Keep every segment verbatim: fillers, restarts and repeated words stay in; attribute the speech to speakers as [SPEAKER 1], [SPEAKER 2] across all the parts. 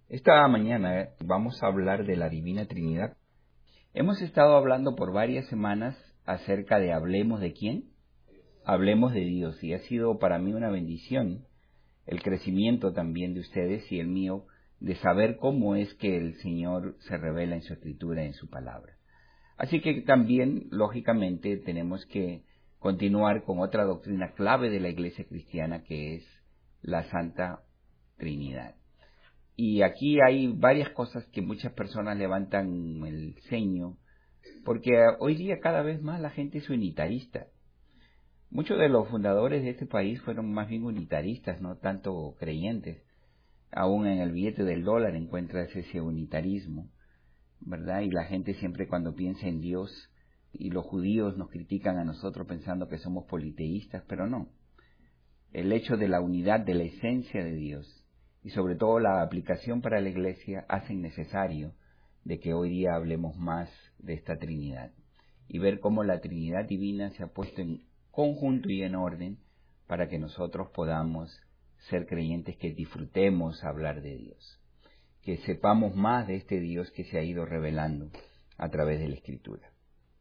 [SPEAKER 1] Esta mañana vamos a hablar de la Divina Trinidad. Hemos estado hablando por varias semanas acerca de hablemos de quién, hablemos de Dios, y ha sido para mí una bendición el crecimiento también de ustedes y el mío de saber cómo es que el Señor se revela en su Escritura, en su palabra. Así que también, lógicamente, tenemos que continuar con otra doctrina clave de la Iglesia cristiana, que es la Santa Trinidad. Y aquí hay varias cosas que muchas personas levantan el ceño, porque hoy día cada vez más la gente es unitarista. Muchos de los fundadores de este país fueron más bien unitaristas, no tanto creyentes. Aún en el billete del dólar encuentras ese unitarismo, ¿verdad? Y la gente siempre cuando piensa en Dios, y los judíos nos critican a nosotros pensando que somos politeístas, pero no. El hecho de la unidad de la esencia de Dios y sobre todo la aplicación para la Iglesia hacen necesario de que hoy día hablemos más de esta Trinidad y ver cómo la Trinidad divina se ha puesto en conjunto y en orden para que nosotros podamos ser creyentes que disfrutemos hablar de Dios, que sepamos más de este Dios que se ha ido revelando a través de la Escritura.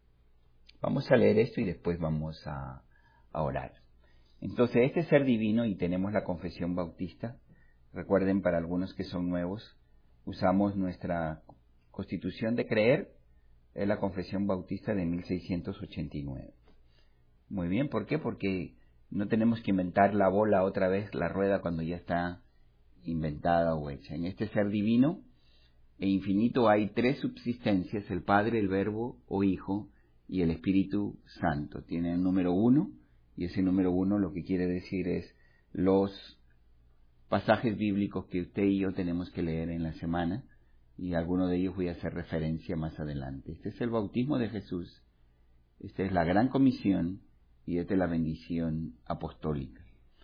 [SPEAKER 1] Vamos a leer esto y después vamos a, a orar. Entonces, este ser divino, y tenemos la confesión bautista. Recuerden, para algunos que son nuevos, usamos nuestra constitución de creer, es la confesión bautista de mil seiscientos ochenta y nueve. Muy bien, ¿por qué? Porque no tenemos que inventar la bola otra vez, la rueda, cuando ya está inventada o hecha. En este ser divino e infinito hay tres subsistencias: el Padre, el Verbo o Hijo y el Espíritu Santo. Tiene el número uno, y ese número uno lo que quiere decir es los pasajes bíblicos que usted y yo tenemos que leer en la semana, y a algunos de ellos voy a hacer referencia más adelante. Este es el bautismo de Jesús, esta es la gran comisión y esta es la bendición apostólica.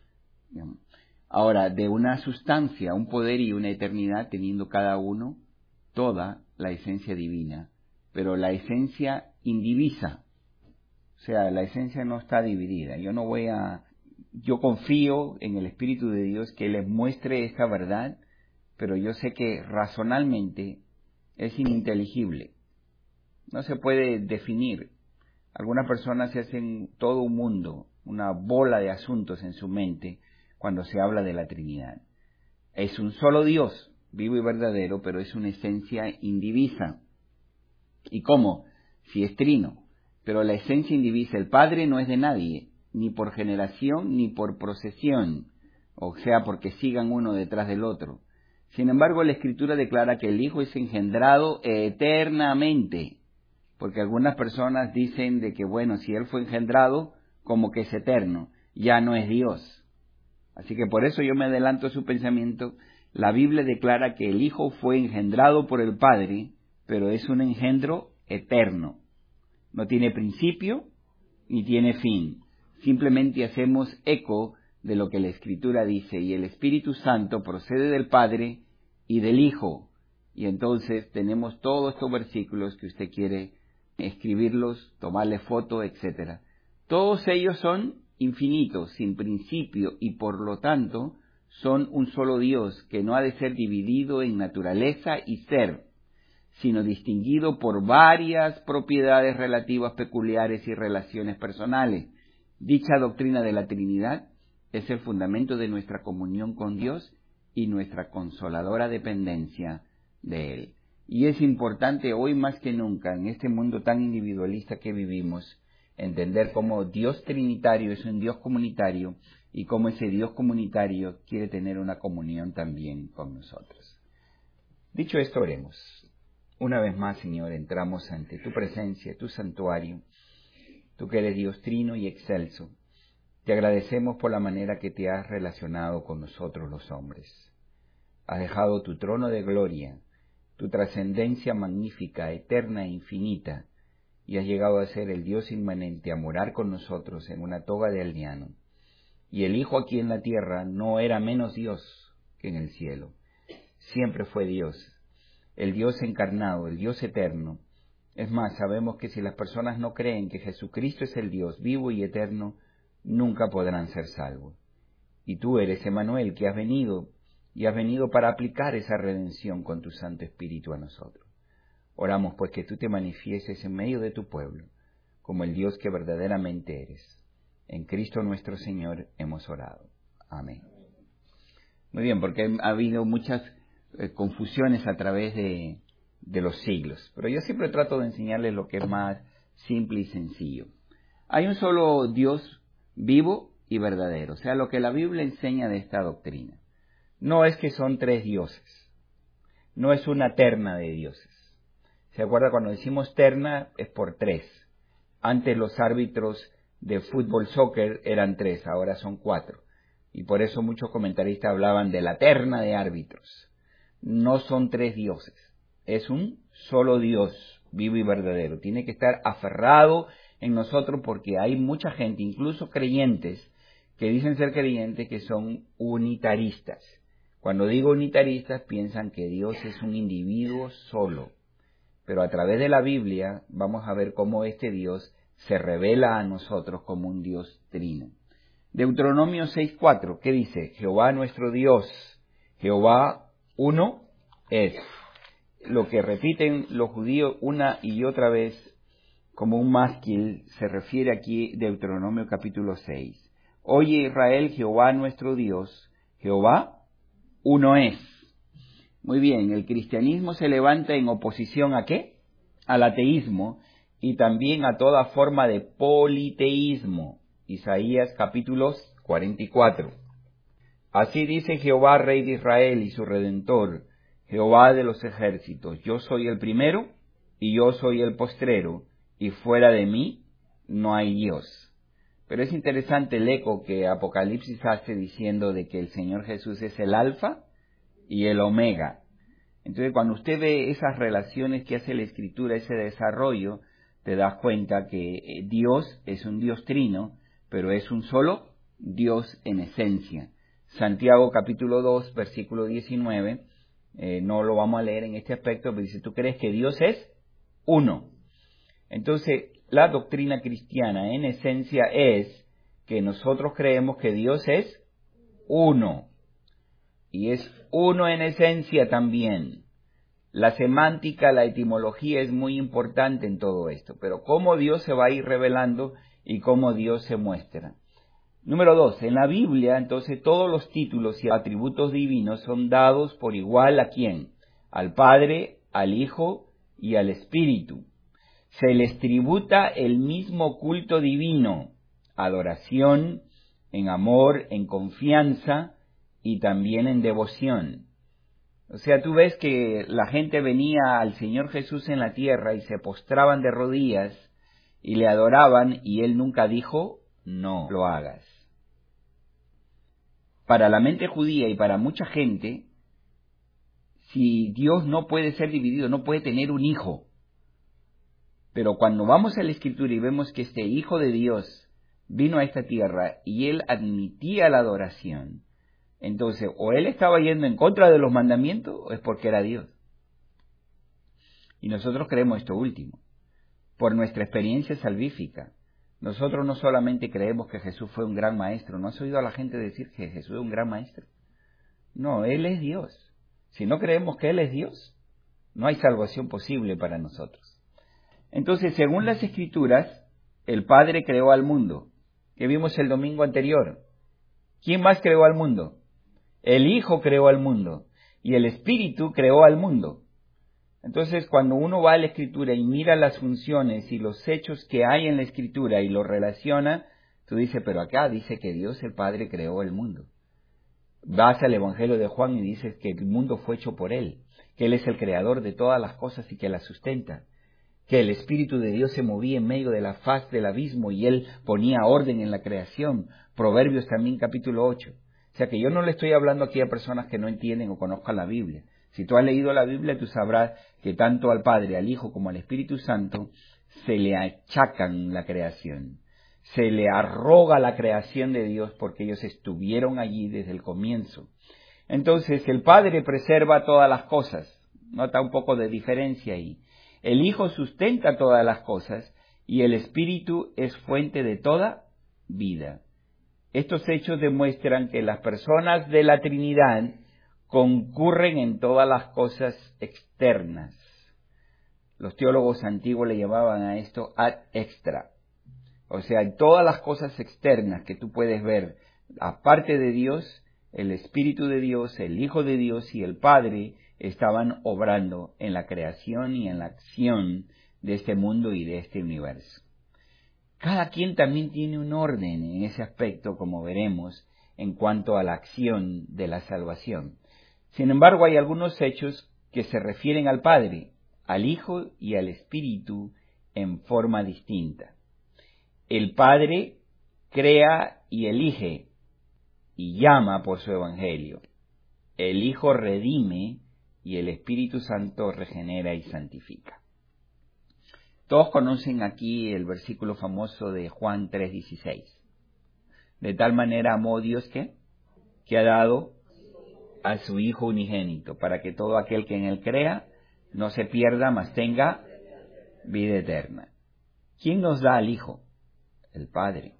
[SPEAKER 1] Ahora, de una sustancia, un poder y una eternidad, teniendo cada uno toda la esencia divina, pero la esencia indivisa, o sea, la esencia no está dividida. Yo no voy a... Yo confío en el Espíritu de Dios que les muestre esta verdad, pero yo sé que razonalmente es ininteligible. No se puede definir. Algunas personas se hacen todo un mundo, una bola de asuntos en su mente cuando se habla de la Trinidad. Es un solo Dios, vivo y verdadero, pero es una esencia indivisa. ¿Y cómo? Si es trino. Pero la esencia indivisa, el Padre no es de nadie, ni por generación, ni por procesión, o sea, porque sigan uno detrás del otro. Sin embargo, la Escritura declara que el Hijo es engendrado eternamente, porque algunas personas dicen de que, bueno, si Él fue engendrado, como que es eterno, ya no es Dios. Así que por eso yo me adelanto a su pensamiento. La Biblia declara que el Hijo fue engendrado por el Padre, pero es un engendro eterno. No tiene principio ni tiene fin. Simplemente hacemos eco de lo que la Escritura dice, y el Espíritu Santo procede del Padre y del Hijo. Y entonces tenemos todos estos versículos que usted quiere escribirlos, tomarle foto, etcétera. Todos ellos son infinitos, sin principio, y por lo tanto son un solo Dios que no ha de ser dividido en naturaleza y ser, sino distinguido por varias propiedades relativas peculiares y relaciones personales. Dicha doctrina de la Trinidad es el fundamento de nuestra comunión con Dios y nuestra consoladora dependencia de Él. Y es importante hoy más que nunca, en este mundo tan individualista que vivimos, entender cómo Dios trinitario es un Dios comunitario y cómo ese Dios comunitario quiere tener una comunión también con nosotros. Dicho esto, oremos. Una vez más, Señor, entramos ante tu presencia, tu santuario, tú que eres Dios trino y excelso. Te agradecemos por la manera que te has relacionado con nosotros los hombres. Has dejado tu trono de gloria, tu trascendencia magnífica, eterna e infinita, y has llegado a ser el Dios inmanente, a morar con nosotros en una toga de aldeano. Y el Hijo aquí en la tierra no era menos Dios que en el cielo. Siempre fue Dios, el Dios encarnado, el Dios eterno. Es más, sabemos que si las personas no creen que Jesucristo es el Dios vivo y eterno, nunca podrán ser salvos. Y tú eres Emmanuel, que has venido y has venido para aplicar esa redención con tu Santo Espíritu a nosotros. Oramos pues que tú te manifiestes en medio de tu pueblo, como el Dios que verdaderamente eres. En Cristo nuestro Señor hemos orado. Amén. Muy bien, porque ha habido muchas eh, confusiones a través de, de los siglos, pero yo siempre trato de enseñarles lo que es más simple y sencillo. Hay un solo Dios vivo y verdadero, o sea, lo que la Biblia enseña de esta doctrina. No es que son tres dioses, no es una terna de dioses. ¿Se acuerda? Cuando decimos terna es por tres. Antes los árbitros de fútbol, soccer eran tres, ahora son cuatro. Y por eso muchos comentaristas hablaban de la terna de árbitros. No son tres dioses, es un solo Dios vivo y verdadero. Tiene que estar aferrado en nosotros porque hay mucha gente, incluso creyentes, que dicen ser creyentes que son unitaristas. Cuando digo unitaristas piensan que Dios es un individuo solo. Pero a través de la Biblia vamos a ver cómo este Dios se revela a nosotros como un Dios trino. Deuteronomio seis cuatro, ¿qué dice? Jehová nuestro Dios, Jehová uno es. Lo que repiten los judíos una y otra vez como un mástil se refiere aquí Deuteronomio capítulo seis. Oye Israel, Jehová nuestro Dios, Jehová uno es. Muy bien, el cristianismo se levanta en oposición ¿a qué? Al ateísmo y también a toda forma de politeísmo. Isaías capítulo cuarenta y cuatro. Así dice Jehová, Rey de Israel y su Redentor, Jehová de los ejércitos, yo soy el primero y yo soy el postrero, y fuera de mí no hay Dios. Pero es interesante el eco que Apocalipsis hace diciendo de que el Señor Jesús es el alfa y el omega. Entonces cuando usted ve esas relaciones que hace la Escritura, ese desarrollo, te das cuenta que Dios es un Dios trino, pero es un solo Dios en esencia. Santiago capítulo dos, versículo diecinueve, eh, no lo vamos a leer en este aspecto, pero dice, ¿tú crees que Dios es uno? Entonces, la doctrina cristiana en esencia es que nosotros creemos que Dios es uno. Y es uno en esencia también. La semántica, la etimología es muy importante en todo esto, pero cómo Dios se va a ir revelando y cómo Dios se muestra. Número dos, en la Biblia, entonces, todos los títulos y atributos divinos son dados por igual ¿a quién? Al Padre, al Hijo y al Espíritu. Se les tributa el mismo culto divino, adoración, en amor, en confianza y también en devoción. O sea, tú ves que la gente venía al Señor Jesús en la tierra y se postraban de rodillas y le adoraban y Él nunca dijo, no lo hagas. Para la mente judía y para mucha gente, si Dios no puede ser dividido, no puede tener un hijo. Pero cuando vamos a la Escritura y vemos que este Hijo de Dios vino a esta tierra y Él admitía la adoración, entonces o Él estaba yendo en contra de los mandamientos o es porque era Dios. Y nosotros creemos esto último, por nuestra experiencia salvífica. Nosotros no solamente creemos que Jesús fue un gran maestro, ¿no has oído a la gente decir que Jesús es un gran maestro? No, Él es Dios. Si no creemos que Él es Dios, no hay salvación posible para nosotros. Entonces, según las Escrituras, el Padre creó al mundo, que vimos el domingo anterior. ¿Quién más creó al mundo? El Hijo creó al mundo y el Espíritu creó al mundo. Entonces, cuando uno va a la Escritura y mira las funciones y los hechos que hay en la Escritura y los relaciona, tú dices, pero acá dice que Dios el Padre creó el mundo. Vas al Evangelio de Juan y dices que el mundo fue hecho por Él, que Él es el creador de todas las cosas y que las sustenta, que el Espíritu de Dios se movía en medio de la faz del abismo y Él ponía orden en la creación. Proverbios también capítulo ocho. O sea que yo no le estoy hablando aquí a personas que no entienden o conozcan la Biblia. Si tú has leído la Biblia, tú sabrás que tanto al Padre, al Hijo como al Espíritu Santo se le achacan la creación. Se le arroga la creación de Dios porque ellos estuvieron allí desde el comienzo. Entonces el Padre preserva todas las cosas. Nota un poco de diferencia ahí. El Hijo sustenta todas las cosas y el Espíritu es fuente de toda vida. Estos hechos demuestran que las personas de la Trinidad concurren en todas las cosas externas. Los teólogos antiguos le llamaban a esto ad extra. O sea, en todas las cosas externas que tú puedes ver, aparte de Dios, el Espíritu de Dios, el Hijo de Dios y el Padre estaban obrando en la creación y en la acción de este mundo y de este universo. Cada quien también tiene un orden en ese aspecto, como veremos, en cuanto a la acción de la salvación. Sin embargo, hay algunos hechos que se refieren al Padre, al Hijo y al Espíritu en forma distinta. El Padre crea y elige y llama por su Evangelio. El Hijo redime y el Espíritu Santo regenera y santifica. Todos conocen aquí el versículo famoso de Juan tres dieciséis. De tal manera amó Dios que, que ha dado a su Hijo unigénito, para que todo aquel que en él crea no se pierda, mas tenga vida eterna. ¿Quién nos da al Hijo? El Padre.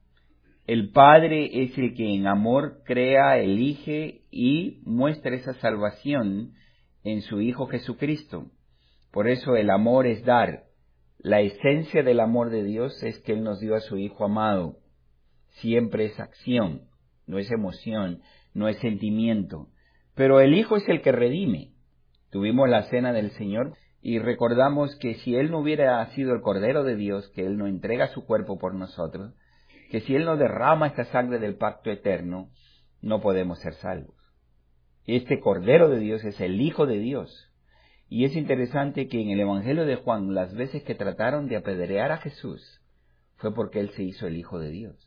[SPEAKER 1] El Padre es el que en amor crea, elige y muestra esa salvación en su Hijo Jesucristo. Por eso el amor es dar. La esencia del amor de Dios es que Él nos dio a su Hijo amado. Siempre es acción, no es emoción, no es sentimiento. Pero el Hijo es el que redime. Tuvimos la cena del Señor y recordamos que si Él no hubiera sido el Cordero de Dios, que Él no entrega su cuerpo por nosotros, que si Él no derrama esta sangre del pacto eterno, no podemos ser salvos. Este Cordero de Dios es el Hijo de Dios. Y es interesante que en el Evangelio de Juan, las veces que trataron de apedrear a Jesús, fue porque Él se hizo el Hijo de Dios.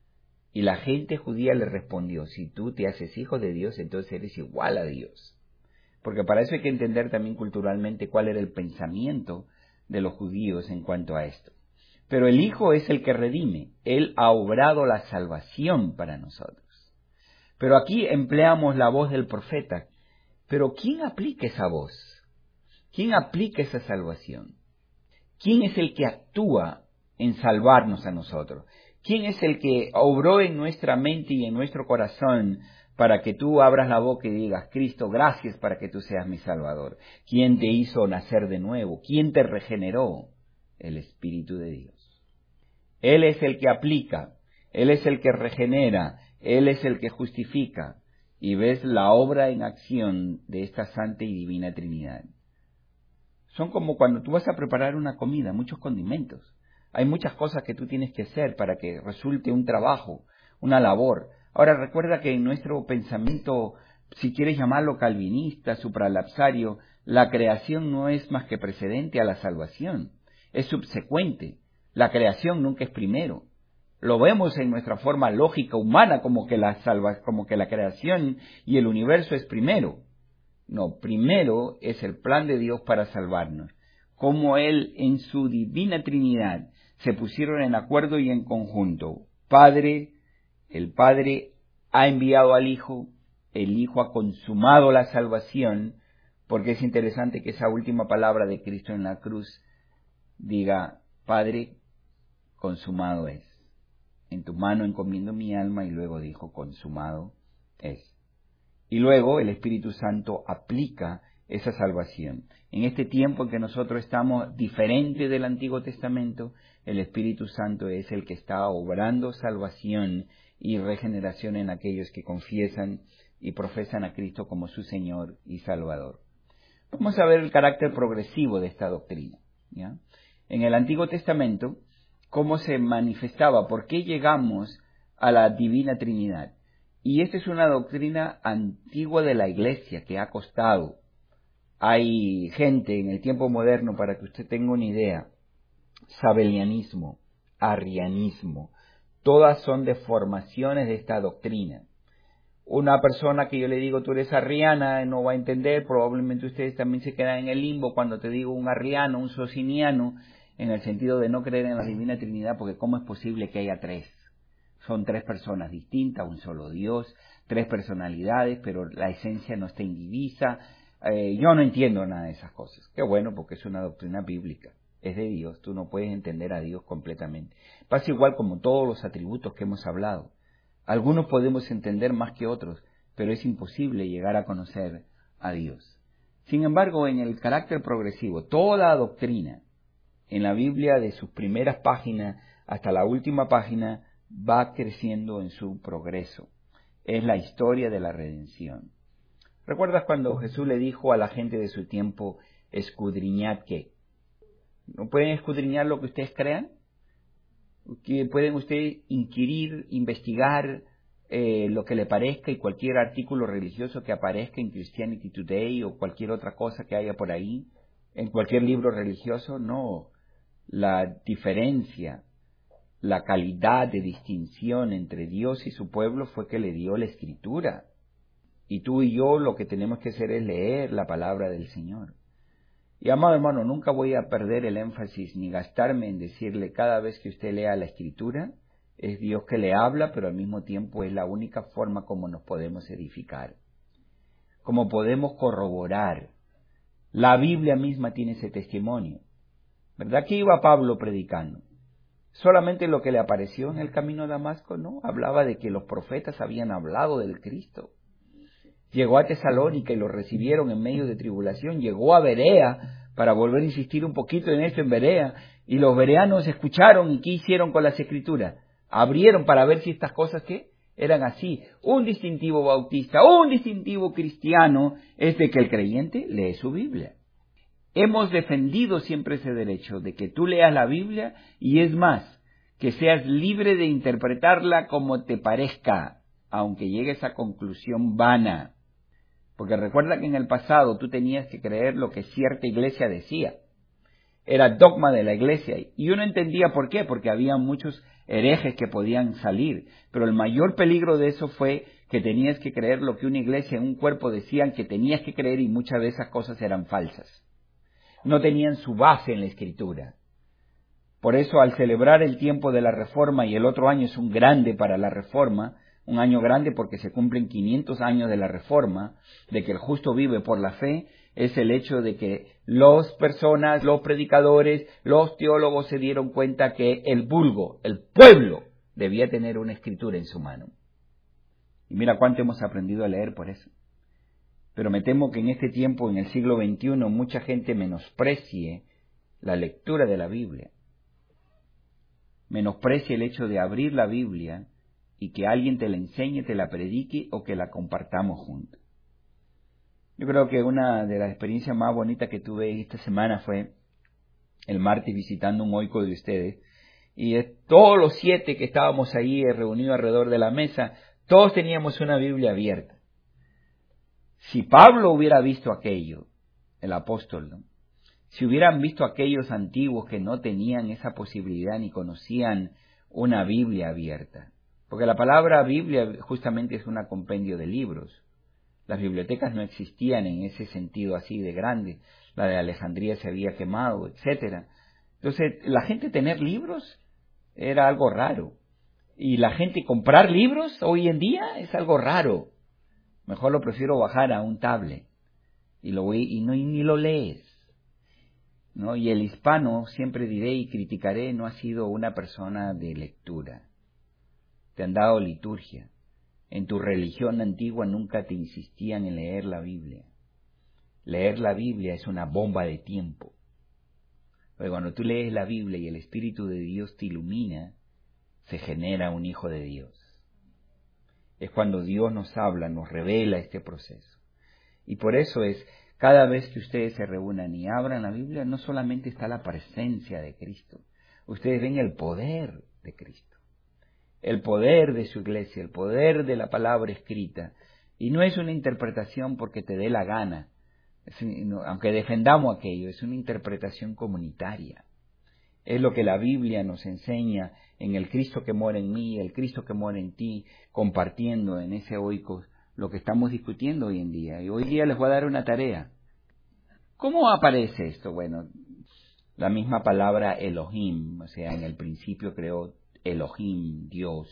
[SPEAKER 1] Y la gente judía le respondió, si tú te haces Hijo de Dios, entonces eres igual a Dios. Porque para eso hay que entender también culturalmente cuál era el pensamiento de los judíos en cuanto a esto. Pero el Hijo es el que redime. Él ha obrado la salvación para nosotros. Pero aquí empleamos la voz del profeta. Pero ¿quién aplica esa voz? ¿Quién aplica esa salvación? ¿Quién es el que actúa en salvarnos a nosotros? ¿Quién es el que obró en nuestra mente y en nuestro corazón para que tú abras la boca y digas, Cristo, gracias para que tú seas mi Salvador? ¿Quién te hizo nacer de nuevo? ¿Quién te regeneró? El Espíritu de Dios. Él es el que aplica, Él es el que regenera, Él es el que justifica. Y ves la obra en acción de esta santa y divina Trinidad. Son como cuando tú vas a preparar una comida, muchos condimentos. Hay muchas cosas que tú tienes que hacer para que resulte un trabajo, una labor. Ahora recuerda que en nuestro pensamiento, si quieres llamarlo calvinista, supralapsario, la creación no es más que precedente a la salvación, es subsecuente. La creación nunca es primero. Lo vemos en nuestra forma lógica humana como que la salva, como que la creación y el universo es primero. No, primero es el plan de Dios para salvarnos. Como Él en su divina Trinidad se pusieron en acuerdo y en conjunto. Padre, el Padre ha enviado al Hijo, el Hijo ha consumado la salvación, porque es interesante que esa última palabra de Cristo en la cruz diga, Padre, consumado es. En tu mano encomiendo mi alma, y luego dijo, consumado es. Y luego el Espíritu Santo aplica esa salvación. En este tiempo en que nosotros estamos diferente del Antiguo Testamento, el Espíritu Santo es el que está obrando salvación y regeneración en aquellos que confiesan y profesan a Cristo como su Señor y Salvador. Vamos a ver el carácter progresivo de esta doctrina, ¿ya? En el Antiguo Testamento, cómo se manifestaba, por qué llegamos a la Divina Trinidad. Y esta es una doctrina antigua de la Iglesia que ha costado. Hay gente en el tiempo moderno, para que usted tenga una idea, sabelianismo, arrianismo, todas son deformaciones de esta doctrina. Una persona que yo le digo, tú eres arriana, no va a entender, probablemente ustedes también se quedan en el limbo cuando te digo un arriano, un sociniano, en el sentido de no creer en la Divina Trinidad, porque ¿cómo es posible que haya tres? Son tres personas distintas, un solo Dios, tres personalidades, pero la esencia no está indivisa. Eh, yo no entiendo nada de esas cosas. Qué bueno, porque es una doctrina bíblica, es de Dios, tú no puedes entender a Dios completamente. Pasa igual como todos los atributos que hemos hablado. Algunos podemos entender más que otros, pero es imposible llegar a conocer a Dios. Sin embargo, en el carácter progresivo, toda doctrina en la Biblia, de sus primeras páginas hasta la última página, va creciendo en su progreso. Es la historia de la redención. ¿Recuerdas cuando Jesús le dijo a la gente de su tiempo, escudriñad qué? ¿No pueden escudriñar lo que ustedes crean? ¿Que pueden ustedes inquirir, investigar eh, lo que le parezca y cualquier artículo religioso que aparezca en Christianity Today o cualquier otra cosa que haya por ahí, en cualquier libro religioso? No. La diferencia, la calidad de distinción entre Dios y su pueblo fue que le dio la Escritura. Y tú y yo lo que tenemos que hacer es leer la palabra del Señor. Y amado hermano, nunca voy a perder el énfasis ni gastarme en decirle cada vez que usted lea la Escritura, es Dios que le habla, pero al mismo tiempo es la única forma como nos podemos edificar, como podemos corroborar. La Biblia misma tiene ese testimonio. ¿Verdad que iba Pablo predicando? Solamente lo que le apareció en el camino a Damasco, no, hablaba de que los profetas habían hablado del Cristo. Llegó a Tesalónica y lo recibieron en medio de tribulación. Llegó a Berea, para volver a insistir un poquito en esto en Berea, y los bereanos escucharon y ¿qué hicieron con las Escrituras? Abrieron para ver si estas cosas, ¿qué? Eran así. Un distintivo bautista, un distintivo cristiano, es de que el creyente lee su Biblia. Hemos defendido siempre ese derecho de que tú leas la Biblia y es más, que seas libre de interpretarla como te parezca, aunque llegues a conclusión vana. Porque recuerda que en el pasado tú tenías que creer lo que cierta iglesia decía. Era dogma de la iglesia. Y uno entendía por qué, porque había muchos herejes que podían salir. Pero el mayor peligro de eso fue que tenías que creer lo que una iglesia en un cuerpo decían que tenías que creer y muchas de esas cosas eran falsas. No tenían su base en la Escritura. Por eso al celebrar el tiempo de la Reforma, y el otro año es un grande para la Reforma, un año grande porque se cumplen quinientos años de la Reforma, de que el justo vive por la fe, es el hecho de que las personas, los predicadores, los teólogos se dieron cuenta que el vulgo, el pueblo, debía tener una escritura en su mano. Y mira cuánto hemos aprendido a leer por eso. Pero me temo que en este tiempo, en el siglo veintiuno, mucha gente menosprecie la lectura de la Biblia. Menosprecie el hecho de abrir la Biblia y que alguien te la enseñe, te la predique o que la compartamos juntos. Yo creo que una de las experiencias más bonitas que tuve esta semana fue el martes visitando un oico de ustedes. Y de todos los siete que estábamos ahí reunidos alrededor de la mesa, todos teníamos una Biblia abierta. Si Pablo hubiera visto aquello, el apóstol, ¿no? Si hubieran visto aquellos antiguos que no tenían esa posibilidad ni conocían una Biblia abierta, porque la palabra Biblia justamente es un compendio de libros. Las bibliotecas no existían en ese sentido así de grande. La de Alejandría se había quemado, etcétera. Entonces, la gente tener libros era algo raro. Y la gente comprar libros hoy en día es algo raro. Mejor lo prefiero bajar a un tablet y lo y no y ni lo lees, ¿no? Y el hispano, siempre diré y criticaré, no ha sido una persona de lectura. Te han dado liturgia. En tu religión antigua nunca te insistían en leer la Biblia. Leer la Biblia es una bomba de tiempo. Pero cuando tú lees la Biblia y el Espíritu de Dios te ilumina, se genera un hijo de Dios. Es cuando Dios nos habla, nos revela este proceso. Y por eso es, cada vez que ustedes se reúnan y abran la Biblia, no solamente está la presencia de Cristo, ustedes ven el poder de Cristo. El poder de su iglesia, el poder de la palabra escrita. Y no es una interpretación porque te dé la gana, aunque defendamos aquello, es una interpretación comunitaria. Es lo que la Biblia nos enseña en el Cristo que mora en mí, el Cristo que mora en ti, compartiendo en ese oikos lo que estamos discutiendo hoy en día. Y hoy día les voy a dar una tarea. ¿Cómo aparece esto? Bueno, la misma palabra Elohim, o sea, en el principio creó Elohim, Dios.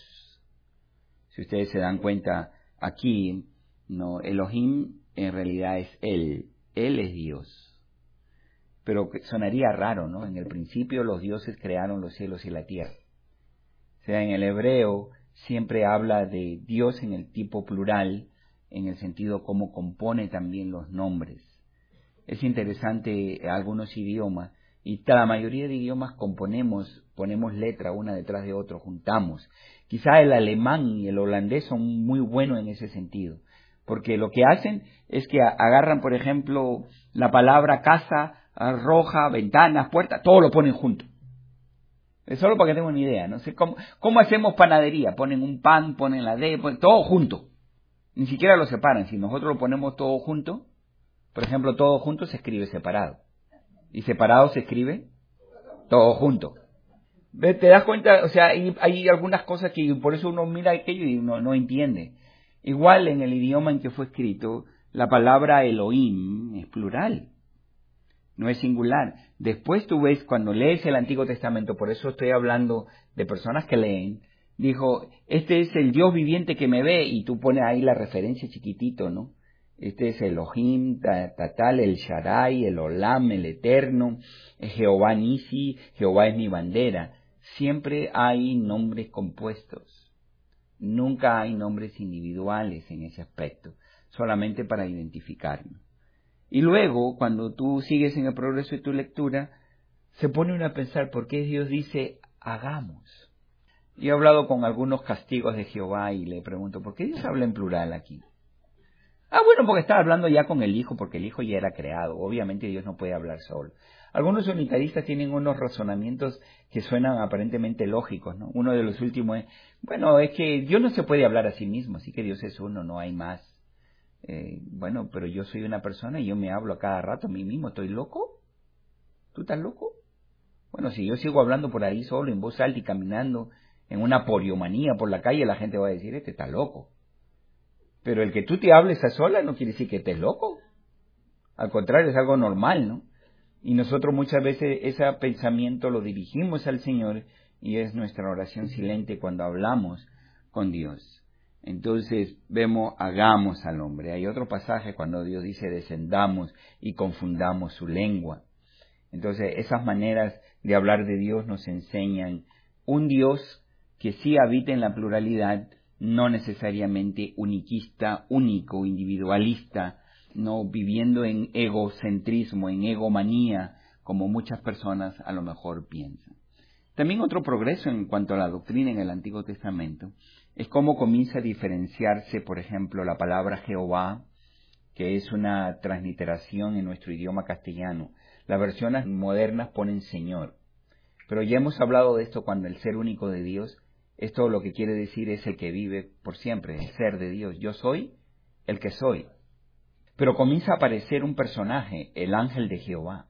[SPEAKER 1] Si ustedes se dan cuenta, aquí, no, Elohim en realidad es Él, Él es Dios. Pero sonaría raro, ¿no? En el principio los dioses crearon los cielos y la tierra. O sea, en el hebreo siempre habla de Dios en el tipo plural, en el sentido como compone también los nombres. Es interesante algunos idiomas, y la mayoría de idiomas componemos, ponemos letra una detrás de otra, juntamos. Quizá el alemán y el holandés son muy buenos en ese sentido, porque lo que hacen es que agarran, por ejemplo, la palabra casa, roja, ventanas, puertas, todo lo ponen junto. Es solo para que tengan una idea, no sé cómo, cómo hacemos panadería, ponen un pan, ponen la D, ponen todo junto. Ni siquiera lo separan. Si nosotros lo ponemos todo junto, por ejemplo, todo junto se escribe separado. Y separado se escribe todo junto. ¿Te das cuenta? O sea, hay, hay algunas cosas que por eso uno mira aquello y no, no entiende. Igual en el idioma en que fue escrito, la palabra Elohim es plural, no es singular. Después tú ves, cuando lees el Antiguo Testamento, por eso estoy hablando de personas que leen, dijo, este es el Dios viviente que me ve, y tú pones ahí la referencia chiquitito, ¿no? Este es Elohim, Tatal, el Shaddai, el Olam, el Eterno, Jehová Nisi, Jehová es mi bandera. Siempre hay nombres compuestos, nunca hay nombres individuales en ese aspecto, solamente para identificarnos. Y luego, cuando tú sigues en el progreso de tu lectura, se pone uno a pensar por qué Dios dice, hagamos. Yo he hablado con algunos castigos de Jehová y le pregunto, ¿por qué Dios habla en plural aquí? Ah, bueno, porque estaba hablando ya con el Hijo, porque el Hijo ya era creado. Obviamente Dios no puede hablar solo. Algunos unitaristas tienen unos razonamientos que suenan aparentemente lógicos, ¿no? Uno de los últimos es, bueno, es que Dios no se puede hablar a sí mismo, así que Dios es uno, no hay más. Eh, bueno, pero yo soy una persona y yo me hablo a cada rato a mí mismo. ¿Estoy loco? ¿Tú estás loco? Bueno, si yo sigo hablando por ahí solo, en voz alta y caminando en una poliomanía por la calle, la gente va a decir, este está loco. Pero el que tú te hables a sola no quiere decir que estés loco. Al contrario, es algo normal, ¿no? Y nosotros muchas veces ese pensamiento lo dirigimos al Señor y es nuestra oración silente cuando hablamos con Dios. Entonces vemos, hagamos al hombre. Hay otro pasaje cuando Dios dice, descendamos y confundamos su lengua. Entonces esas maneras de hablar de Dios nos enseñan un Dios que sí habita en la pluralidad, no necesariamente uniquista, único, individualista, no viviendo en egocentrismo, en egomanía, como muchas personas a lo mejor piensan. También otro progreso en cuanto a la doctrina en el Antiguo Testamento es cómo comienza a diferenciarse, por ejemplo, la palabra Jehová, que es una transliteración en nuestro idioma castellano. Las versiones modernas ponen Señor. Pero ya hemos hablado de esto cuando el ser único de Dios, esto lo que quiere decir es el que vive por siempre, el ser de Dios. Yo soy el que soy. Pero comienza a aparecer un personaje, el ángel de Jehová.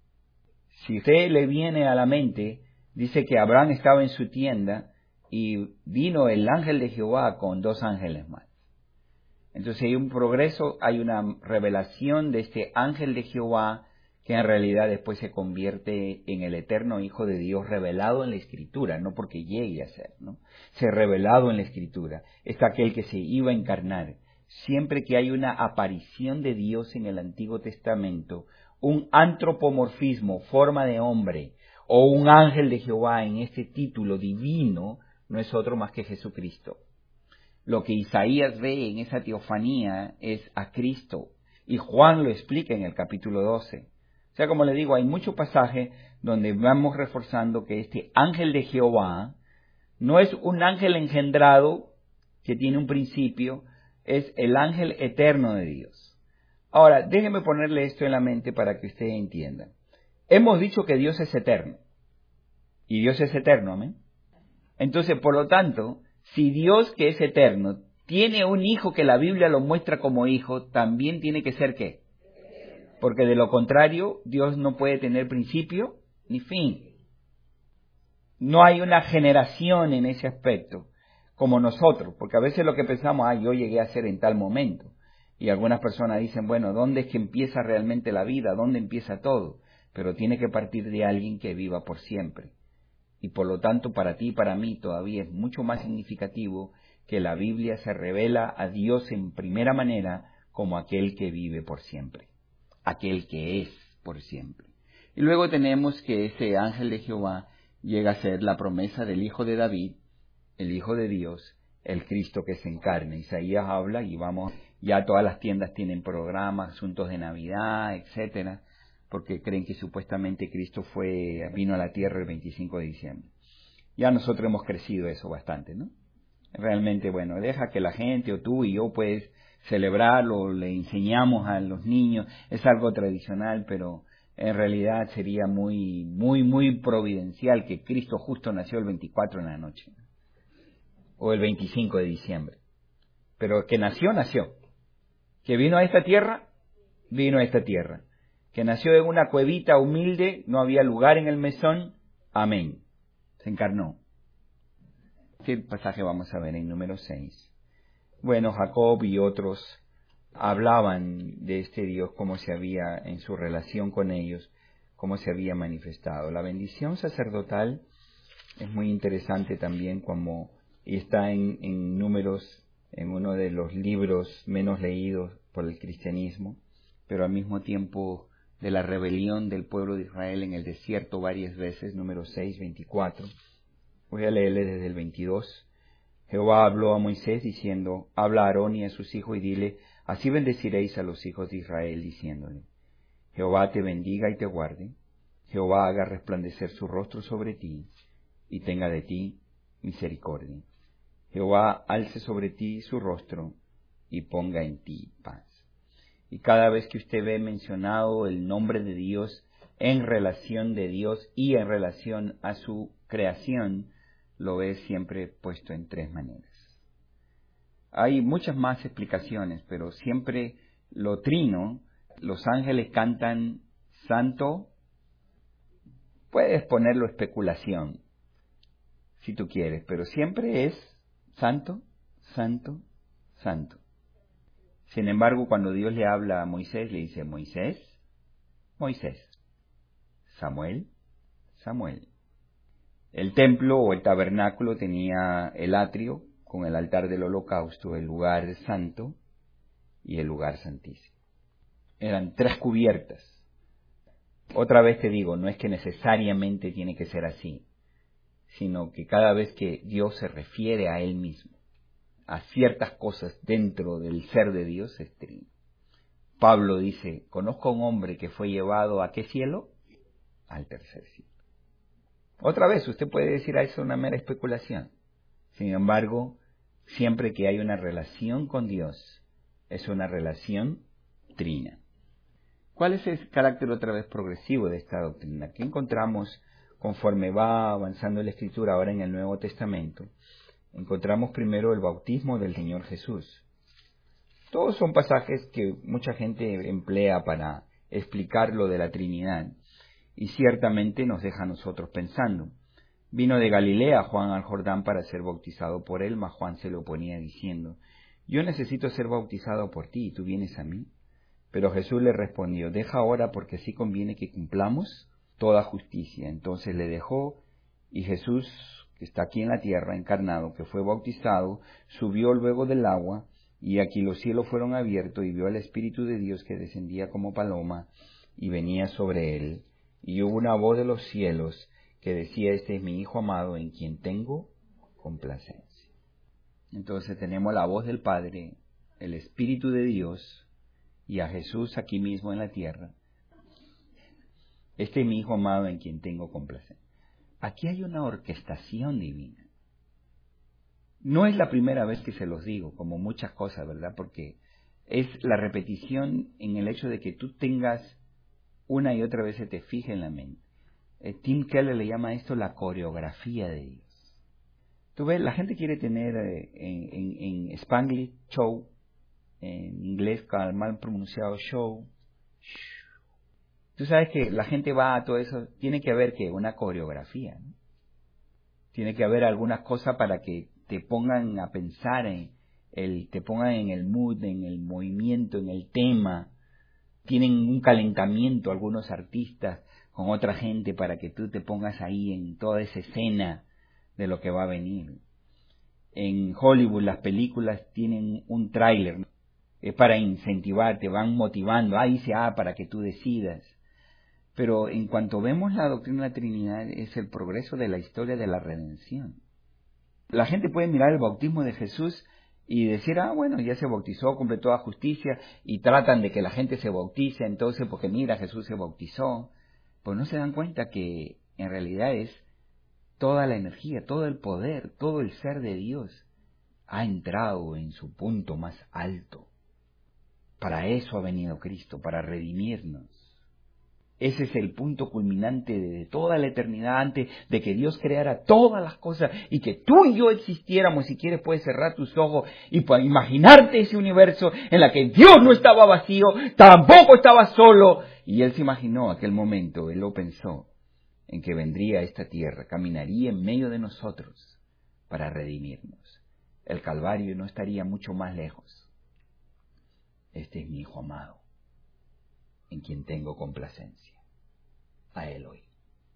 [SPEAKER 1] Si usted le viene a la mente, dice que Abraham estaba en su tienda y vino el ángel de Jehová con dos ángeles más. Entonces hay un progreso, hay una revelación de este ángel de Jehová que en realidad después se convierte en el eterno Hijo de Dios revelado en la Escritura, no porque llegue a ser, ¿no? Se revelado en la Escritura. Es aquel que se iba a encarnar. Siempre que hay una aparición de Dios en el Antiguo Testamento, un antropomorfismo, forma de hombre, o un ángel de Jehová en este título divino, no es otro más que Jesucristo. Lo que Isaías ve en esa teofanía es a Cristo, y Juan lo explica en el capítulo doce. O sea, como le digo, hay muchos pasajes donde vamos reforzando que este ángel de Jehová no es un ángel engendrado que tiene un principio, es el ángel eterno de Dios. Ahora, déjeme ponerle esto en la mente para que usted entienda. Hemos dicho que Dios es eterno, y Dios es eterno, amén. Entonces, por lo tanto, si Dios que es eterno tiene un hijo que la Biblia lo muestra como hijo, también tiene que ser ¿qué? Porque de lo contrario, Dios no puede tener principio ni fin. No hay una generación en ese aspecto, como nosotros, porque a veces lo que pensamos, ah, yo llegué a ser en tal momento. Y algunas personas dicen, bueno, ¿dónde es que empieza realmente la vida? ¿Dónde empieza todo? Pero tiene que partir de alguien que viva por siempre. Y por lo tanto, para ti y para mí todavía es mucho más significativo que la Biblia se revela a Dios en primera manera como aquel que vive por siempre, aquel que es por siempre. Y luego tenemos que ese ángel de Jehová llega a ser la promesa del Hijo de David, el Hijo de Dios, el Cristo que se encarna. Isaías habla, y vamos Ya todas las tiendas tienen programas, asuntos de Navidad, etcétera, porque creen que supuestamente Cristo fue, vino a la tierra el veinticinco de diciembre. Ya nosotros hemos crecido eso bastante, ¿no? Realmente, bueno, deja que la gente o tú y yo puedes celebrarlo, le enseñamos a los niños, es algo tradicional, pero en realidad sería muy, muy, muy providencial que Cristo justo nació el veinticuatro en la noche, o el veinticinco de diciembre. Pero que nació, nació. Que vino a esta tierra, vino a esta tierra. Que nació en una cuevita humilde, no había lugar en el mesón, amén. Se encarnó. ¿Qué pasaje vamos a ver en número seis? Bueno, Jacob y otros hablaban de este Dios, cómo se había, en su relación con ellos, cómo se había manifestado. La bendición sacerdotal es muy interesante también, como y está en, en Números, en uno de los libros menos leídos por el cristianismo, pero al mismo tiempo de la rebelión del pueblo de Israel en el desierto varias veces, número seis, veinticuatro. Voy a leerle desde el veintidós. Jehová habló a Moisés diciendo, habla a Aarón y a sus hijos y dile, así bendeciréis a los hijos de Israel, diciéndole, Jehová te bendiga y te guarde, Jehová haga resplandecer su rostro sobre ti y tenga de ti misericordia. Jehová alce sobre ti su rostro y ponga en ti paz. Y cada vez que usted ve mencionado el nombre de Dios en relación de Dios y en relación a su creación, lo ve siempre puesto en tres maneras. Hay muchas más explicaciones, pero siempre lo trino, los ángeles cantan santo, puedes ponerlo especulación, si tú quieres, pero siempre es santo, santo, santo. Sin embargo, cuando Dios le habla a Moisés, le dice, Moisés, Moisés, Samuel, Samuel. El templo o el tabernáculo tenía el atrio con el altar del holocausto, el lugar santo y el lugar santísimo. Eran tres cubiertas. Otra vez te digo, no es que necesariamente tiene que ser así, sino que cada vez que Dios se refiere a Él mismo, a ciertas cosas dentro del ser de Dios, es trino. Pablo dice, conozco a un hombre que fue llevado ¿a qué cielo? Al tercer cielo. Otra vez, usted puede decir a eso una mera especulación. Sin embargo, siempre que hay una relación con Dios, es una relación trina. ¿Cuál es el carácter otra vez progresivo de esta doctrina? ¿Qué encontramos conforme va avanzando la Escritura ahora en el Nuevo Testamento? Encontramos primero el bautismo del Señor Jesús. Todos son pasajes que mucha gente emplea para explicar lo de la Trinidad. Y ciertamente nos deja a nosotros pensando. Vino de Galilea Juan al Jordán para ser bautizado por él, mas Juan se lo oponía diciendo, yo necesito ser bautizado por ti, y tú vienes a mí. Pero Jesús le respondió, deja ahora porque así conviene que cumplamos toda justicia. Entonces le dejó, y Jesús, que está aquí en la tierra, encarnado, que fue bautizado, subió luego del agua, y aquí los cielos fueron abiertos, y vio al Espíritu de Dios que descendía como paloma, y venía sobre él. Y hubo una voz de los cielos que decía, este es mi Hijo amado en quien tengo complacencia. Entonces tenemos la voz del Padre, el Espíritu de Dios y a Jesús aquí mismo en la tierra. Este es mi Hijo amado en quien tengo complacencia. Aquí hay una orquestación divina. No es la primera vez que se los digo, como muchas cosas, ¿verdad? Porque es la repetición en el hecho de que tú tengas una y otra vez se te fija en la mente. Eh, Tim Keller le llama a esto la coreografía de Dios. Tú ves, la gente quiere tener eh, en, en, en Spanglish show, en inglés mal pronunciado show. Tú sabes que la gente va a todo eso, tiene que haber que una coreografía, ¿no? Tiene que haber algunas cosas para que te pongan a pensar, en el, te pongan en el mood, en el movimiento, en el tema. Tienen un calentamiento algunos artistas con otra gente para que tú te pongas ahí en toda esa escena de lo que va a venir. En Hollywood las películas tienen un tráiler, es para incentivar, te van motivando, ah, dice, ah, para que tú decidas. Pero en cuanto vemos la doctrina de la Trinidad, es el progreso de la historia de la redención. La gente puede mirar el bautismo de Jesús y decir, ah, bueno, ya se bautizó, cumple toda justicia, y tratan de que la gente se bautice, entonces, porque mira, Jesús se bautizó. Pues no se dan cuenta que en realidad es toda la energía, todo el poder, todo el ser de Dios ha entrado en su punto más alto. Para eso ha venido Cristo, para redimirnos. Ese es el punto culminante de toda la eternidad, antes de que Dios creara todas las cosas y que tú y yo existiéramos. Si quieres puedes cerrar tus ojos y puedes imaginarte ese universo en el que Dios no estaba vacío, tampoco estaba solo. Y Él se imaginó aquel momento, Él lo pensó, en que vendría a esta tierra, caminaría en medio de nosotros para redimirnos. El Calvario no estaría mucho más lejos. Este es mi Hijo amado, en quien tengo complacencia. A Él hoy.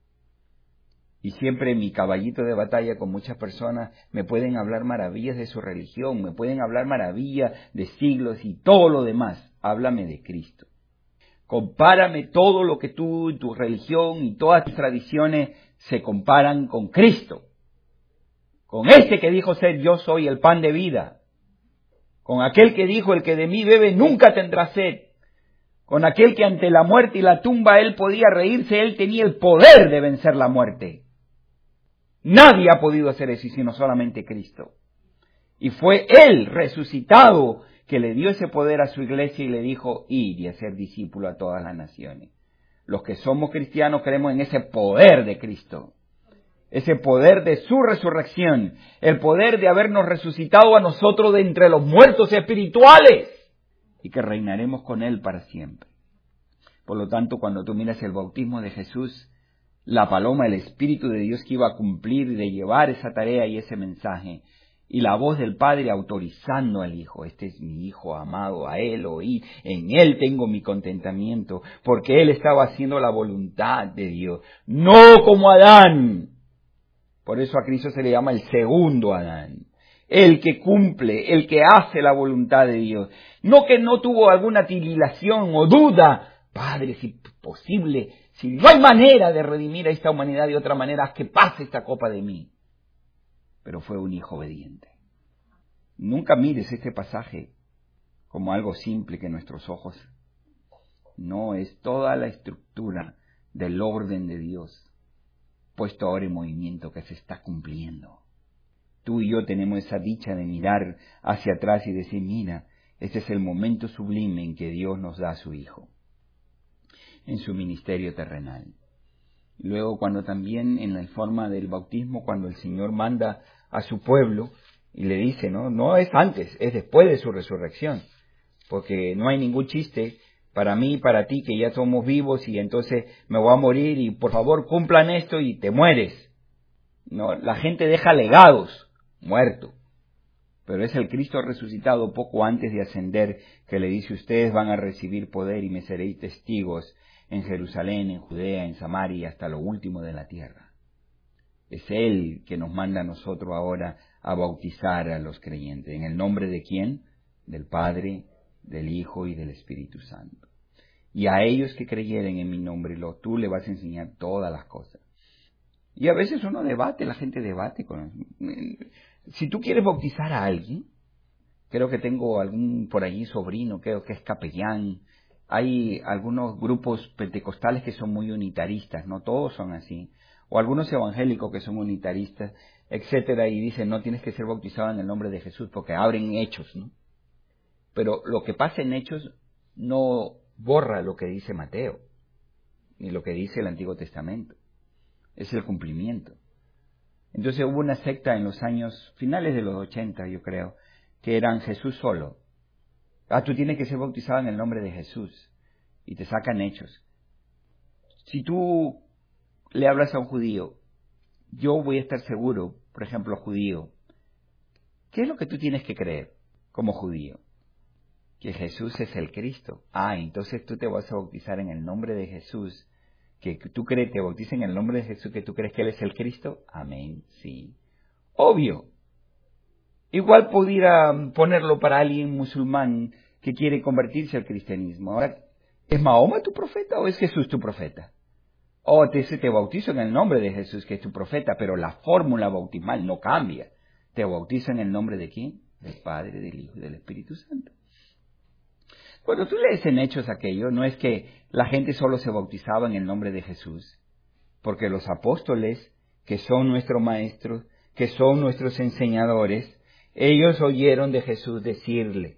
[SPEAKER 1] Y siempre mi caballito de batalla con muchas personas me pueden hablar maravillas de su religión, me pueden hablar maravillas de siglos y todo lo demás. Háblame de Cristo. Compárame todo lo que tú, tu religión y todas tus tradiciones se comparan con Cristo. Con este que dijo ser yo soy el pan de vida. Con aquel que dijo el que de mí bebe nunca tendrá sed. Con aquel que ante la muerte y la tumba él podía reírse, él tenía el poder de vencer la muerte. Nadie ha podido hacer eso sino solamente Cristo. Y fue él resucitado que le dio ese poder a su iglesia y le dijo, ir y hacer discípulo a todas las naciones. Los que somos cristianos creemos en ese poder de Cristo. Ese poder de su resurrección. El poder de habernos resucitado a nosotros de entre los muertos espirituales. Y que reinaremos con Él para siempre. Por lo tanto, cuando tú miras el bautismo de Jesús, la paloma, el Espíritu de Dios que iba a cumplir y de llevar esa tarea y ese mensaje, y la voz del Padre autorizando al Hijo, este es mi Hijo amado, a Él oí, en Él tengo mi contentamiento, porque Él estaba haciendo la voluntad de Dios, no como Adán. Por eso a Cristo se le llama el segundo Adán. El que cumple, el que hace la voluntad de Dios. No que no tuvo alguna titilación o duda. Padre, si es posible, si no hay manera de redimir a esta humanidad de otra manera, haz que pase esta copa de mí. Pero fue un hijo obediente. Nunca mires este pasaje como algo simple que nuestros ojos. No, es toda la estructura del orden de Dios puesto ahora en movimiento que se está cumpliendo. Tú y yo tenemos esa dicha de mirar hacia atrás y decir, mira, este es el momento sublime en que Dios nos da a su Hijo, en su ministerio terrenal. Luego, cuando también en la forma del bautismo, cuando el Señor manda a su pueblo y le dice, no, no es antes, es después de su resurrección, porque no hay ningún chiste para mí y para ti que ya somos vivos y entonces me voy a morir y por favor cumplan esto y te mueres. No, la gente deja legados, muerto. Pero es el Cristo resucitado poco antes de ascender que le dice, ustedes van a recibir poder y me seréis testigos en Jerusalén, en Judea, en Samaria y hasta lo último de la tierra. Es Él que nos manda a nosotros ahora a bautizar a los creyentes. ¿En el nombre de quién? Del Padre, del Hijo y del Espíritu Santo. Y a ellos que creyeren en mi nombre, lo, tú le vas a enseñar todas las cosas. Y a veces uno debate, la gente debate con... Si tú quieres bautizar a alguien, creo que tengo algún por allí sobrino, creo que es capellán. Hay algunos grupos pentecostales que son muy unitaristas, no todos son así. O algunos evangélicos que son unitaristas, etcétera, y dicen, no tienes que ser bautizado en el nombre de Jesús, porque abren Hechos, ¿no? Pero lo que pasa en Hechos no borra lo que dice Mateo, ni lo que dice el Antiguo Testamento. Es el cumplimiento. Entonces hubo una secta en los años finales de los ochenta, yo creo, que eran Jesús solo. Ah, tú tienes que ser bautizado en el nombre de Jesús. Y te sacan Hechos. Si tú le hablas a un judío, yo voy a estar seguro, por ejemplo, judío, ¿qué es lo que tú tienes que creer como judío? Que Jesús es el Cristo. Ah, entonces tú te vas a bautizar en el nombre de Jesús. Que tú crees, te bautices en el nombre de Jesús, que tú crees que Él es el Cristo. Amén, sí. Obvio. Igual pudiera ponerlo para alguien musulmán que quiere convertirse al cristianismo. Ahora, ¿es Mahoma tu profeta o es Jesús tu profeta? Oh, te, te bautizo en el nombre de Jesús, que es tu profeta, pero la fórmula bautismal no cambia. ¿Te bautizo en el nombre de quién? del Padre, del Hijo y del Espíritu Santo. Cuando tú lees en Hechos aquello, no es que la gente solo se bautizaba en el nombre de Jesús, porque los apóstoles, que son nuestros maestros, que son nuestros enseñadores, ellos oyeron de Jesús decirles,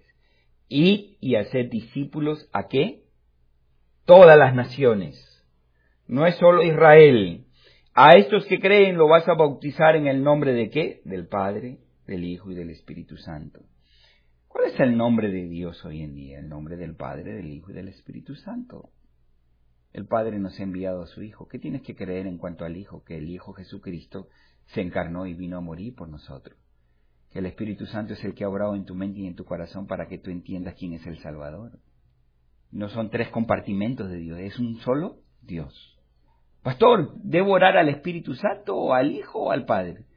[SPEAKER 1] id y haced discípulos, ¿a qué? Todas las naciones. No es solo Israel. A estos que creen lo vas a bautizar en el nombre de ¿qué? Del Padre, del Hijo y del Espíritu Santo. ¿Cuál es el nombre de Dios hoy en día? El nombre del Padre, del Hijo y del Espíritu Santo. El Padre nos ha enviado a su Hijo. ¿Qué tienes que creer en cuanto al Hijo? Que el Hijo Jesucristo se encarnó y vino a morir por nosotros. Que el Espíritu Santo es el que ha obrado en tu mente y en tu corazón para que tú entiendas quién es el Salvador. No son tres compartimentos de Dios, es un solo Dios. Pastor, ¿debo orar al Espíritu Santo o al Hijo o al Padre?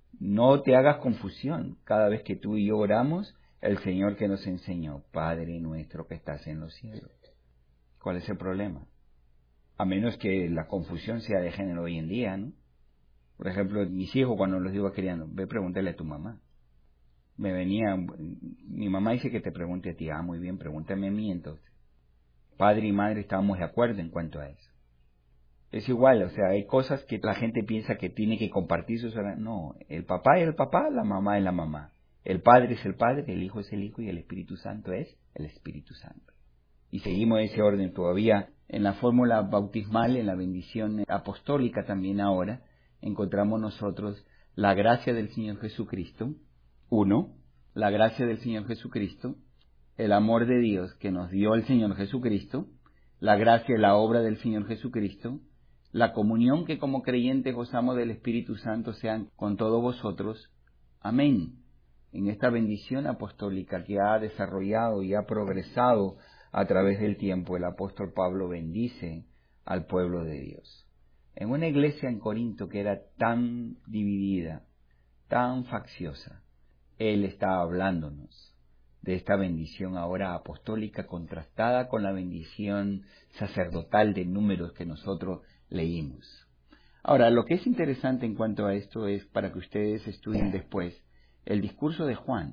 [SPEAKER 1] No te hagas confusión. Cada vez que tú y yo oramos, el Señor que nos enseñó, Padre nuestro que estás en los cielos. ¿Cuál es el problema? A menos que la confusión sea de género hoy en día, ¿no? Por ejemplo, mis hijos cuando los iba criando, ve pregúntale a tu mamá. Me venía, mi mamá dice que te pregunte a ti. Ah, muy bien, pregúntame a mí entonces. Padre y madre estábamos de acuerdo en cuanto a eso. Es igual, o sea, hay cosas que la gente piensa que tiene que compartir sus oraciones. No, el papá es el papá, la mamá es la mamá. El Padre es el Padre, el Hijo es el Hijo y el Espíritu Santo es el Espíritu Santo. Y seguimos ese orden todavía en la fórmula bautismal, en la bendición apostólica también ahora, encontramos nosotros la gracia del Señor Jesucristo, uno, la gracia del Señor Jesucristo, el amor de Dios que nos dio el Señor Jesucristo, la gracia y la obra del Señor Jesucristo, la comunión que como creyentes gozamos del Espíritu Santo sean con todos vosotros. Amén. En esta bendición apostólica que ha desarrollado y ha progresado a través del tiempo, el apóstol Pablo bendice al pueblo de Dios. En una iglesia en Corinto que era tan dividida, tan facciosa, él está hablándonos de esta bendición ahora apostólica contrastada con la bendición sacerdotal de números que nosotros leímos. Ahora, lo que es interesante en cuanto a esto es para que ustedes estudien después el discurso de Juan.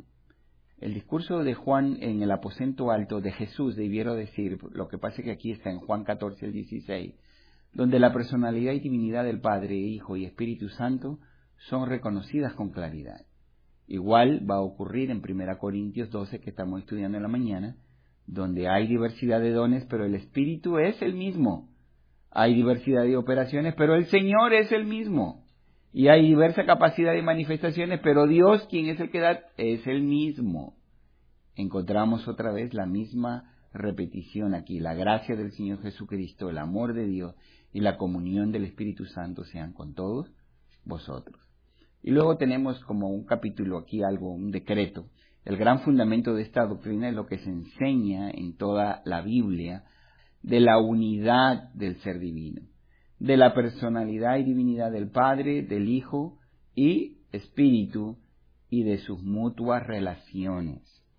[SPEAKER 1] El discurso de Juan en el aposento alto de Jesús, debiera decir, lo que pasa es que aquí está en Juan catorce, el dieciséis, donde la personalidad y divinidad del Padre, Hijo y Espíritu Santo son reconocidas con claridad. Igual va a ocurrir en primera Corintios doce, que estamos estudiando en la mañana, donde hay diversidad de dones, pero el Espíritu es el mismo. Hay diversidad de operaciones, pero el Señor es el mismo. Y hay diversa capacidad de manifestaciones, pero Dios, quien es el que da, es el mismo. Encontramos otra vez la misma repetición aquí. La gracia del Señor Jesucristo, el amor de Dios y la comunión del Espíritu Santo sean con todos vosotros. Y luego tenemos como un capítulo aquí, algo, un decreto. El gran fundamento de esta doctrina es lo que se enseña en toda la Biblia de la unidad del ser divino, de la personalidad y divinidad del Padre, del Hijo y Espíritu y de sus mutuas relaciones.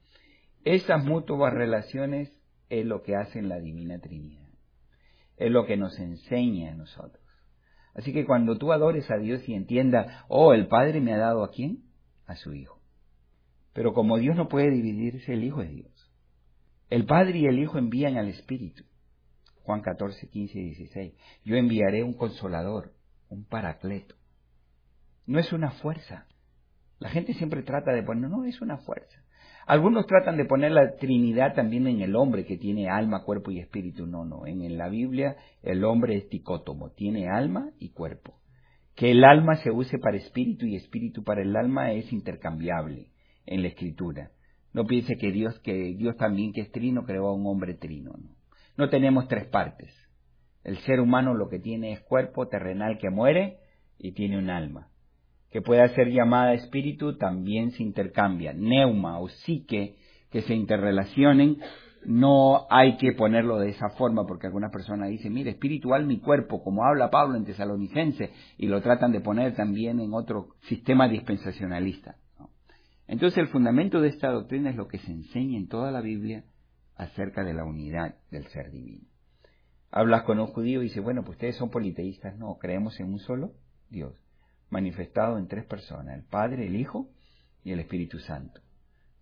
[SPEAKER 1] Esas mutuas relaciones es lo que hace la Divina Trinidad, es lo que nos enseña a nosotros. Así que cuando tú adores a Dios y entiendas, oh, el Padre me ha dado ¿a quién? A su Hijo. Pero como Dios no puede dividirse, el Hijo es Dios. El Padre y el Hijo envían al Espíritu. Juan catorce, quince y dieciséis. Yo enviaré un consolador, un paracleto. No es una fuerza. La gente siempre trata de poner, no, es una fuerza. Algunos tratan de poner la Trinidad también en el hombre, que tiene alma, cuerpo y espíritu. No, no. En la Biblia el hombre es dicótomo, tiene alma y cuerpo. Que el alma se use para espíritu y espíritu para el alma es intercambiable en la Escritura. No piense que Dios, que Dios también, que es trino, creó a un hombre trino. No, no tenemos tres partes. El ser humano lo que tiene es cuerpo terrenal que muere y tiene un alma, que pueda ser llamada espíritu, también se intercambia. Neuma o psique, que se interrelacionen, no hay que ponerlo de esa forma, porque algunas personas dicen, mire, espiritual mi cuerpo, como habla Pablo en Tesalonicense, y lo tratan de poner también en otro sistema dispensacionalista, ¿no? Entonces el fundamento de esta doctrina es lo que se enseña en toda la Biblia acerca de la unidad del ser divino. Hablas con un judío y dice, bueno, pues ustedes son politeístas. No, creemos en un solo Dios, manifestado en tres personas, el Padre, el Hijo y el Espíritu Santo.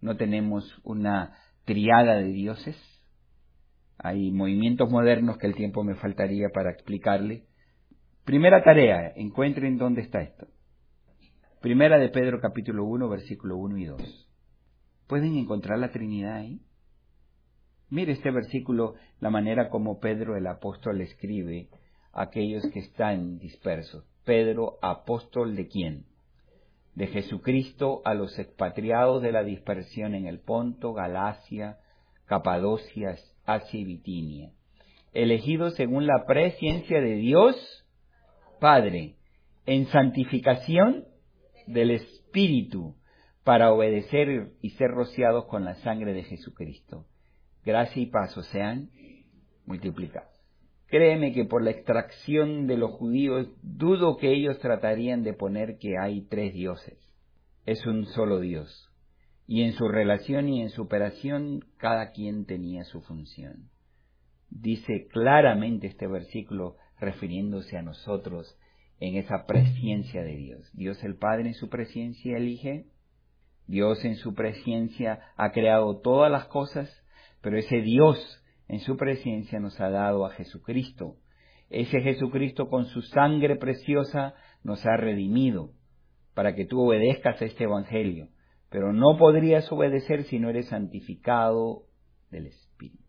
[SPEAKER 1] no tenemos una triada de dioses. Hay movimientos modernos que el tiempo me faltaría para explicarle. Primera tarea, encuentren dónde está esto. Primera de Pedro capítulo uno, versículo uno y dos. ¿Pueden encontrar la Trinidad ahí? Mire este versículo, la manera como Pedro el apóstol escribe a aquellos que están dispersos. Pedro, apóstol ¿de quién? De Jesucristo a los expatriados de la dispersión en el Ponto, Galacia, Capadocia, Asia y Bitinia, elegidos según la presciencia de Dios Padre, en santificación del Espíritu, para obedecer y ser rociados con la sangre de Jesucristo. Gracia y paz os sean multiplicados. Créeme que por la extracción de los judíos, dudo que ellos tratarían de poner que hay tres dioses. Es un solo Dios. Y en su relación y en su operación, cada quien tenía su función. Dice claramente este versículo, refiriéndose a nosotros en esa presciencia de Dios. Dios el Padre en su presciencia elige. Dios en su presciencia ha creado todas las cosas. Pero ese Dios en su presencia nos ha dado a Jesucristo. Ese Jesucristo con su sangre preciosa nos ha redimido para que tú obedezcas a este Evangelio. Pero no podrías obedecer si no eres santificado del Espíritu.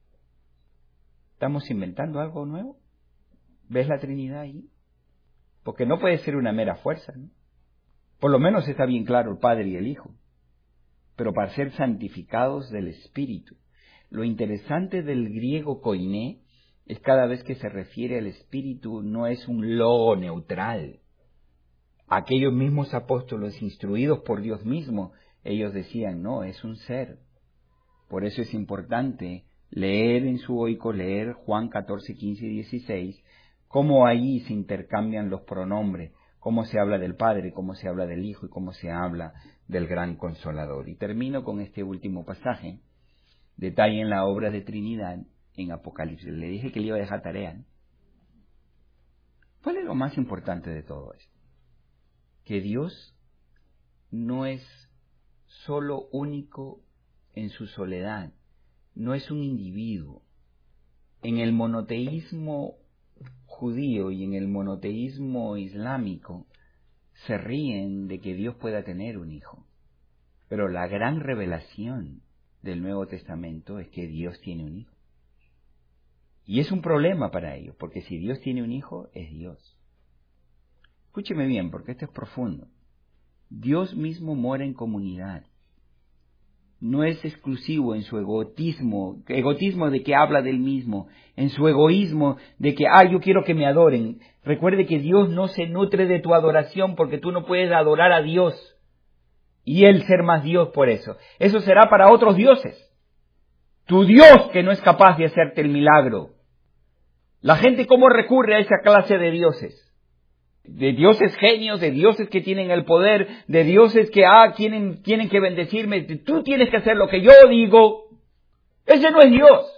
[SPEAKER 1] ¿Estamos inventando algo nuevo? ¿Ves la Trinidad ahí? Porque no puede ser una mera fuerza, ¿no? Por lo menos está bien claro el Padre y el Hijo. Pero para ser santificados del Espíritu. Lo interesante del griego koiné es cada vez que se refiere al Espíritu no es un logo neutral. Aquellos mismos apóstoles instruidos por Dios mismo, ellos decían, no, es un ser. Por eso es importante leer en su oico, leer Juan catorce, quince y dieciséis, cómo ahí se intercambian los pronombres, cómo se habla del Padre, cómo se habla del Hijo y cómo se habla del gran Consolador. Y termino con este último pasaje. Detallen la obra de Trinidad en Apocalipsis. Le dije que le iba a dejar tarea, ¿no? ¿Cuál es lo más importante de todo esto? Que Dios no es solo único en su soledad, no es un individuo. En el monoteísmo judío y en el monoteísmo islámico se ríen de que Dios pueda tener un hijo. Pero la gran revelación del Nuevo Testamento es que Dios tiene un hijo. Y es un problema para ellos, porque si Dios tiene un hijo, es Dios. Escúcheme bien, porque esto es profundo. Dios mismo mora en comunidad. No es exclusivo en su egotismo, egotismo de que habla del mismo, en su egoísmo de que, ah, yo quiero que me adoren. Recuerde que Dios no se nutre de tu adoración porque tú no puedes adorar a Dios. Y Él ser más Dios por eso. Eso será para otros dioses. Tu Dios que no es capaz de hacerte el milagro. La gente cómo recurre a esa clase de dioses. De dioses genios, de dioses que tienen el poder, de dioses que ah, tienen, tienen que bendecirme. Tú tienes que hacer lo que yo digo. Ese no es Dios.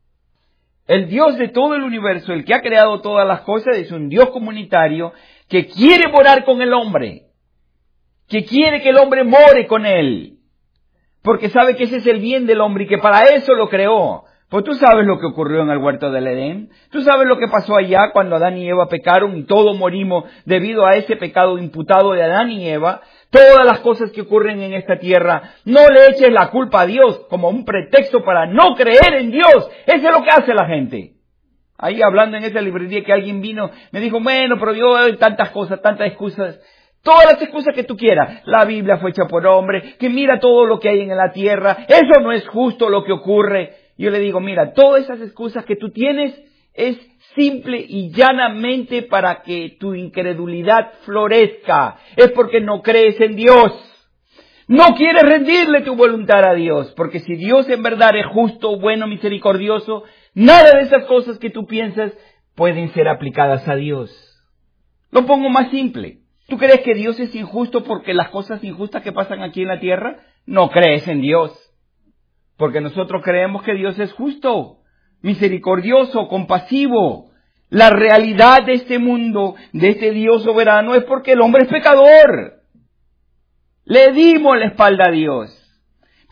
[SPEAKER 1] El Dios de todo el universo, el que ha creado todas las cosas, es un Dios comunitario que quiere morar con el hombre. Que quiere que el hombre more con él, porque sabe que ese es el bien del hombre y que para eso lo creó. Pues tú sabes lo que ocurrió en el huerto del Edén, tú sabes lo que pasó allá cuando Adán y Eva pecaron y todos morimos debido a ese pecado imputado de Adán y Eva. Todas las cosas que ocurren en esta tierra, no le eches la culpa a Dios como un pretexto para no creer en Dios. Eso es lo que hace la gente. Ahí hablando en esa librería que alguien vino, me dijo, bueno, pero yo hay tantas cosas, tantas excusas. Todas las excusas que tú quieras. La Biblia fue hecha por hombre, que mira todo lo que hay en la tierra. Eso no es justo lo que ocurre. Yo le digo, mira, todas esas excusas que tú tienes es simple y llanamente para que tu incredulidad florezca. Es porque no crees en Dios. No quieres rendirle tu voluntad a Dios. Porque si Dios en verdad es justo, bueno, misericordioso, nada de esas cosas que tú piensas pueden ser aplicadas a Dios. Lo pongo más simple. ¿Tú crees que Dios es injusto porque las cosas injustas que pasan aquí en la tierra? No crees en Dios. Porque nosotros creemos que Dios es justo, misericordioso, compasivo. La realidad de este mundo, de este Dios soberano, es porque el hombre es pecador. Le dimos la espalda a Dios.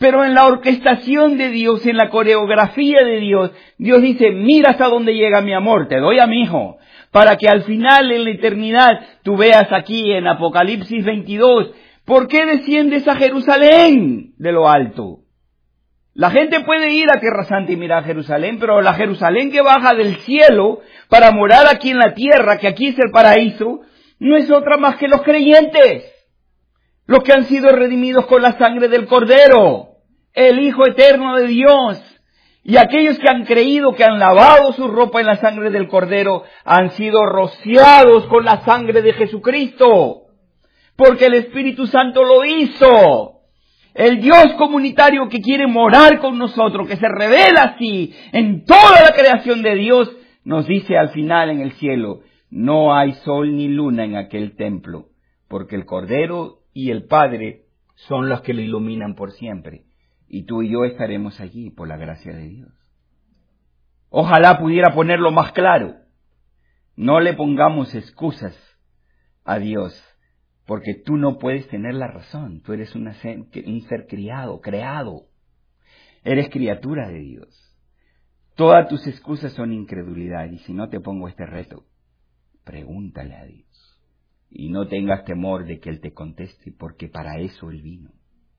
[SPEAKER 1] Pero en la orquestación de Dios, en la coreografía de Dios, Dios dice, mira hasta dónde llega mi amor, te doy a mi hijo, para que al final, en la eternidad, tú veas aquí en Apocalipsis veintidós, ¿por qué desciendes a Jerusalén de lo alto? La gente puede ir a Tierra Santa y mirar a Jerusalén, pero la Jerusalén que baja del cielo para morar aquí en la tierra, que aquí es el paraíso, no es otra más que los creyentes, los que han sido redimidos con la sangre del Cordero, el Hijo eterno de Dios. Y aquellos que han creído, que han lavado su ropa en la sangre del Cordero, han sido rociados con la sangre de Jesucristo, porque el Espíritu Santo lo hizo. El Dios comunitario que quiere morar con nosotros, que se revela así en toda la creación de Dios, nos dice al final en el cielo, no hay sol ni luna en aquel templo, porque el Cordero y el Padre son los que lo iluminan por siempre. Y tú y yo estaremos allí por la gracia de Dios. Ojalá pudiera ponerlo más claro. No le pongamos excusas a Dios, porque tú no puedes tener la razón. Tú eres una ser, un ser criado, creado. Eres criatura de Dios. Todas tus excusas son incredulidad. Y si no te pongo este reto, pregúntale a Dios. Y no tengas temor de que Él te conteste, porque para eso Él vino.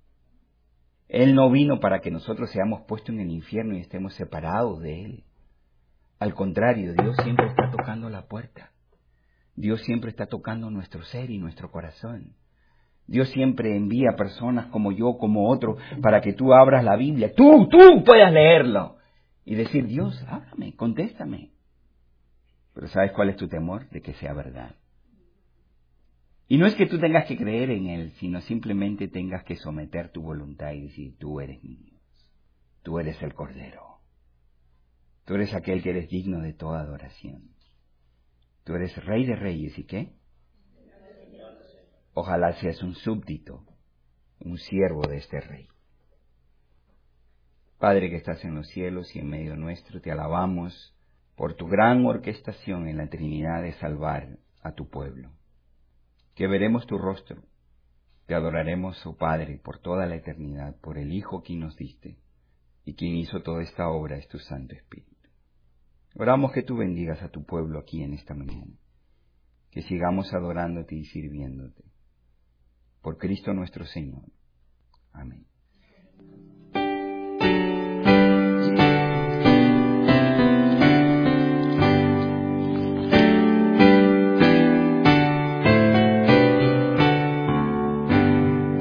[SPEAKER 1] Él no vino para que nosotros seamos puestos en el infierno y estemos separados de Él. Al contrario, Dios siempre está tocando la puerta. Dios siempre está tocando nuestro ser y nuestro corazón. Dios siempre envía personas como yo, como otro, para que tú abras la Biblia. Tú, tú puedas leerlo. Y decir, Dios, háblame, contéstame. Pero ¿sabes cuál es tu temor? De que sea verdad. Y no es que tú tengas que creer en Él, sino simplemente tengas que someter tu voluntad y decir, tú eres mi Dios, tú eres el Cordero, tú eres aquel que eres digno de toda adoración, tú eres Rey de Reyes, ¿y qué? Ojalá seas un súbdito, un siervo de este Rey. Padre que estás en los cielos y en medio nuestro, te alabamos por tu gran orquestación en la Trinidad de salvar a tu pueblo. Que veremos tu rostro, te adoraremos, oh Padre, por toda la eternidad, por el Hijo que nos diste, y quien hizo toda esta obra es tu Santo Espíritu. Oramos que tú bendigas a tu pueblo aquí en esta mañana, que sigamos adorándote y sirviéndote. Por Cristo nuestro Señor. Amén.